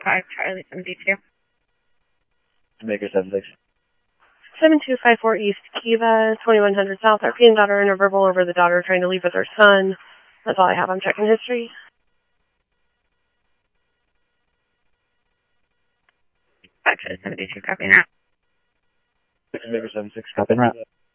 5, Charlie 72. Maker 76. 7254 East Kiva, 2100 South. RP and daughter in a verbal over the daughter trying to leave with her son. That's all I have. I'm checking history. Charlie 72, copy now. Maker 76, copy route.